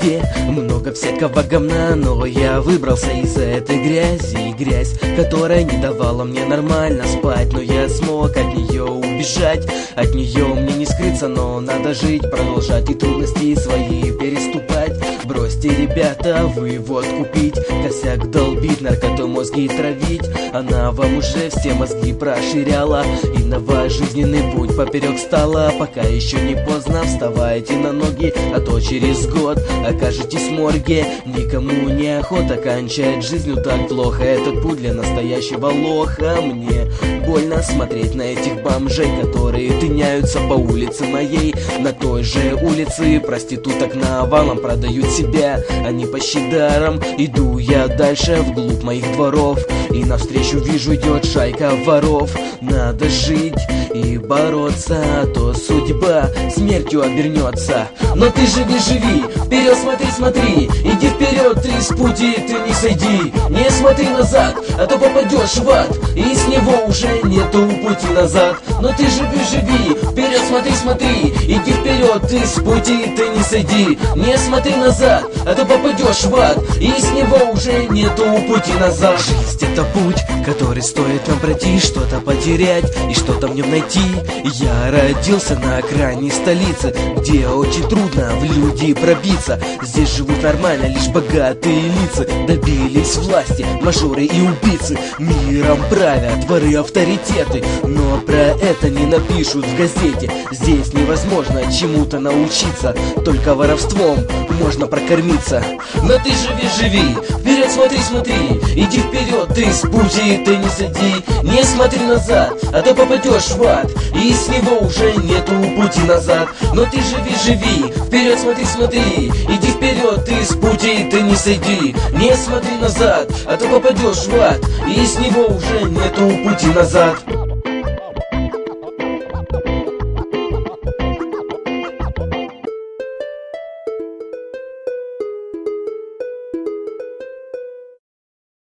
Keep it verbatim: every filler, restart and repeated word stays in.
везде много всякого говна, но я выбрался из этой грязи. И грязь, которая не давала мне нормально спать, но я смог от нее убежать. От нее мне не скрыться, но надо жить, продолжать и трудности свои переступать. Бросьте, ребята, вы водку пить, косяк долбить, наркотой мозги травить. Она вам уже все мозги проширяла, и на ваш жизненный путь поперек стала. Пока еще не поздно, вставайте на ноги, а то через год окажетесь в морге. Никому не охота кончать жизнь, ну так плохо. Этот путь для настоящего лоха. Мне больно смотреть на этих бомжей, которые тыняются по улице моей. На той же улице проституток навалом продают себя, они почти даром. Иду я дальше вглубь моих дворов, и навстречу вижу идет шайка воров. Надо жить и бороться, а то судьба смертью обернется. Но ты живи, живи, вперед смотри, смотри, иди вперед, ты с пути ты не сойди. Не смотри назад, а то попадешь в ад, и с него уже нету пути назад. Но ты живи, живи, вперед смотри, смотри, иди вперед, ты с пути ты не сойди. Не смотри назад, а то попадешь в ад, и с него уже нету пути назад. Жизнь — это путь, который стоит нам пройти, что-то потерять и что-то в нем найти. Я родился на окраине столицы, где очень трудно в люди пробиться. Здесь живут нормально лишь богатые лица, добились власти мажоры и убийцы. Миром правят воры авторитеты, но про это не напишут в газете. Здесь невозможно чему-то научиться, только воровством можно прокормиться. Но ты живи, живи, вперед смотри, смотри, иди вперед, ты с пути ты не сойди. Не смотри назад, а то попадешь в ад, и с него уже нету пути назад. Но ты живи, живи, вперед смотри, смотри, иди вперед, ты с пути ты не сойди. Не смотри назад, а то попадешь в ад, и с него уже нету пути назад.